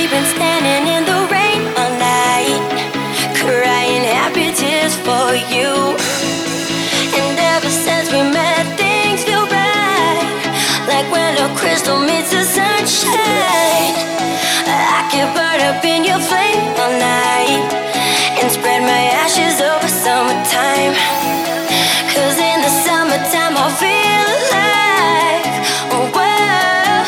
We've been standing in the rain all night, crying happy tears for you. And ever since we met, things feel right, like when a crystal meets the sunshine. I can burn up in your flame all night and spread my ashes over summertime. 'Cause in the summertime I feel alive. Oh, well,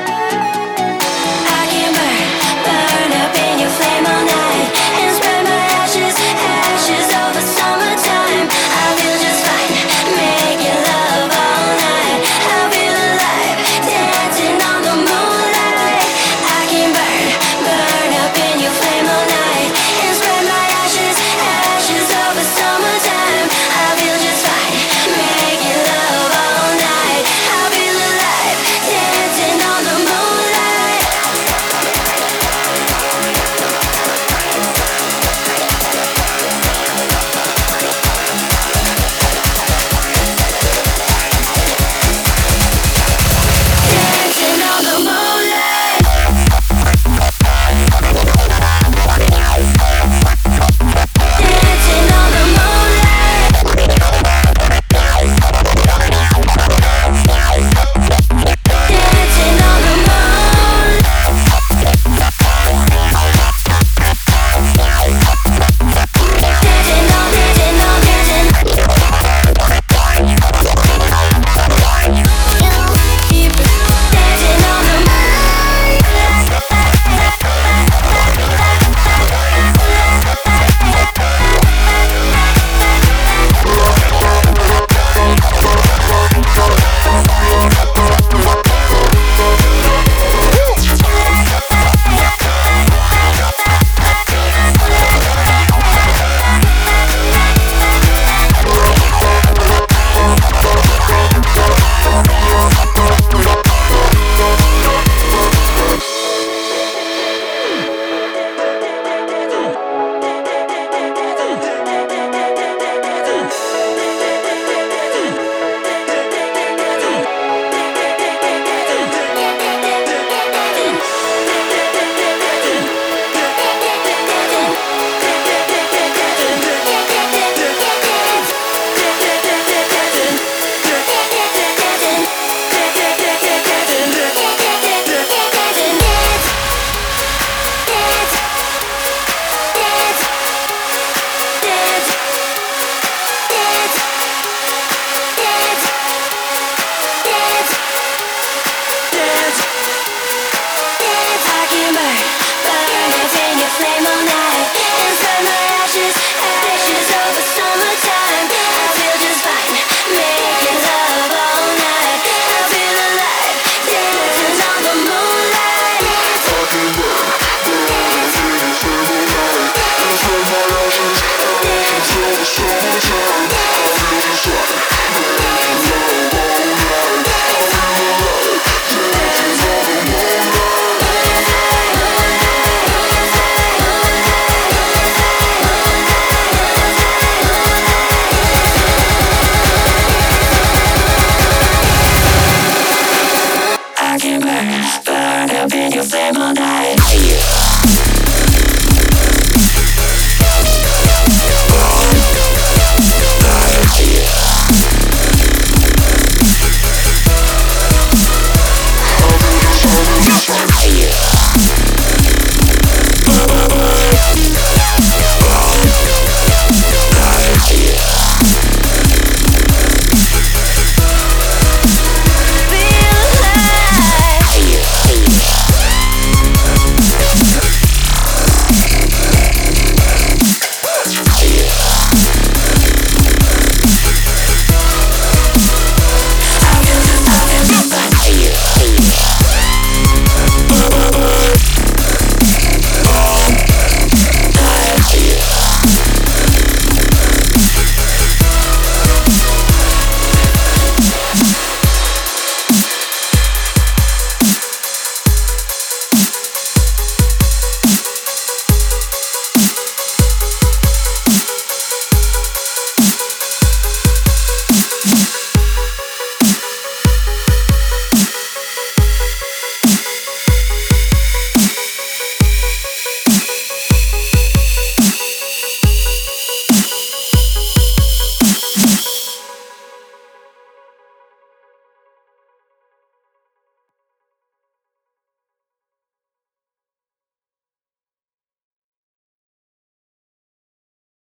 I can burn up in your flame all night and spread my ashes over summertime. I feel just fine, making love all night. I feel alive, dancing on the moonlight. I can burn up in your flame all night and spread my ashes over summertime. I feel just fine, making love all night. I feel alive, dancing on the moonlight. Dancing on the moonlight. Dancing on the moonlight. Dancing on the moonlight. I can burn up in your flame all night.